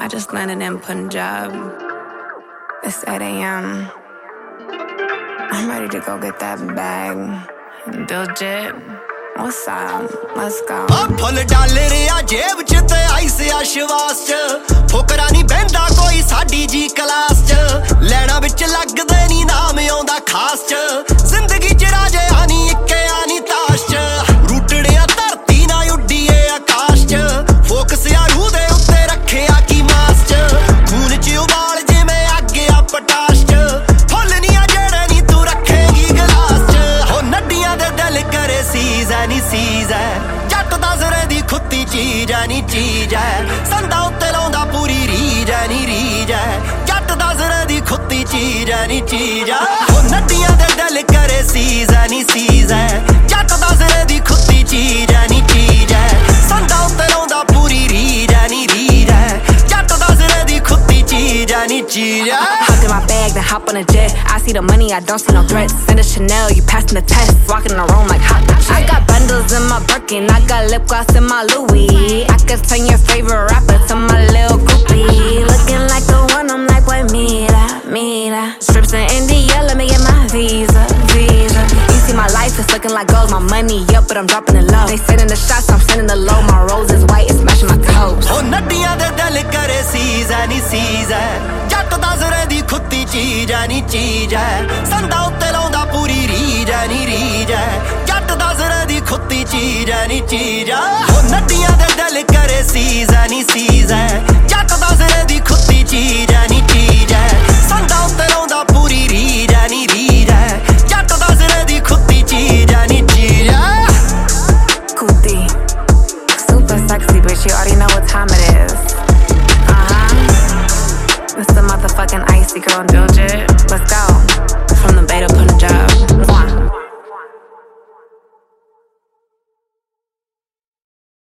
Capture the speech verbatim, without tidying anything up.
just landed in Punjab. It's eight a.m. I'm ready to go get that bag. Diljit, what's up? Let's go. Full dollar आ जेब च ते ice आश्वास च ठोकरा नहीं बहंदा कोई साडी जी क्लास च लैना विच लगदे नी नाम आउंदा खास च जिंदगी च राजे आनी इक्के आनी ताश च रूटड़िया धरती ना उड्डीए आकाश च फोकस आ रूह दे उत्ते रखिया की मास च खून च उबाल जिवें अग आ पटाश च फुल नी आ जेड़े नी तू रखेगी गिलास च हो नड्डियां दे दिल करे सीज़ ऐ नी सीज़ ऐ जट दा सिरे दी खुत्ती चीज ऐ नी चीज ऐ संदा उत्ते लाउंदा पूरी रीज ऐ नी रीज ऐ जट दा सिरे दी खुत्ती चीज ऐ नी चीज ऐ हो नड्डियां दे दिल करे सीज़ ऐ नी सीज़ ऐ जट दा सिरे दी खुत्ती चीज ऐ नी चीज ऐ संदा उत्ते लाउंदा पूरी रीज ऐ नी रीज ऐ जट दा सिरे दी खुत्ती चीज ऐ नी चीज ऐ Hop in my bag, then hop on a jet. I see the money, I don't see no threats. Send a Chanel, you passing the test. Walking in the room like hot shit. I got bundles in my Birkin, I got lip gloss in my Louis. I could turn your favorite rapper to my little groupie. Looking like the one, I'm like, boy, mira, mira. Strips in India, let me get my visa, visa. You see my life, it's looking like gold. My money up, but I'm dropping it low. They sending the shots, I'm sending the low. My rose is white, it's smashing my toes. हो नड्डियां दे दिल करे seize ऐ नी seize ऐ जट दा सिरे दी खुत्ती चीज ऐ नी चीज ऐ संदा उत्ते लाउंदा पूरी रीज ऐ नी रीज ऐ जट दा सिरे दी खुत्ती चीज ऐ नी चीज ऐ हो नड्डियां दे दिल करे सीज़ ऐ नी सीज़ ऐ जट दा सिरे दी खुत्ती चीज ऐ